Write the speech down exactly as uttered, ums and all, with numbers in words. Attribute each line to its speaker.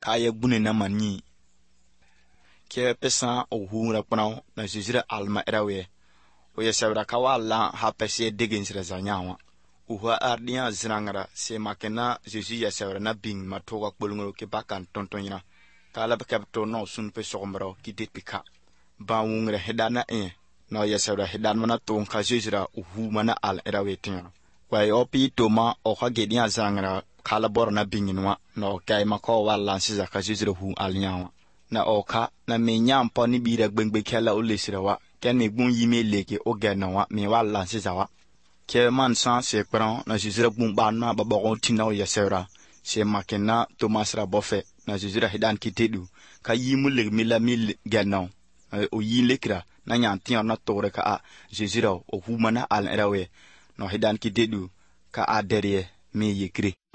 Speaker 1: ka ye gbune na mani ke pesa o hura pnao na jizira alma erawe o ye sabra ka wala ha pese digin sira zanyawa uha ardia zrangara se makena jesu ya sabra na bing matoga kpolngoro ke bakan tontonina kala bakapto no sun pe sombro ki dit pika ba wungre hedana e no ya sabra hedan mana ton ka jizira uhu mana al erawe tin wa opi toma o ka gedia zangara kala bor na binginwa no kai mako wala siza ka jizira hu alnyawa na oka na menyam pa ni bira gbengbe kala o lesirawa ken me gbun yime leke o ganawa me wala sizawa ke man san se pran na jizira gbun ban na babago tinaw yasera se makena Thomas Rabofe na jizira hidan kitedu ka yimu le mila mil ganaw o yilekra na nyantian na tore ka a jizira o humana al erawe no hidan kitedu ka a derrière me yekri